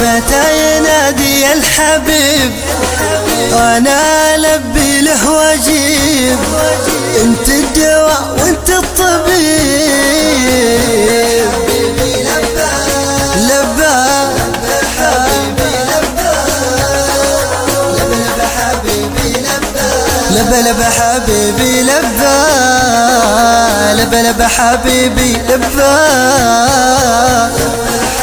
متى ينادي الحبيب وانا البي له واجيب، انت الدواء وانت الطبيب. لبى حبيبي لبى، لبى حبيبي لبى، لبى حبيبي لبى، لبى حبيبي لبى.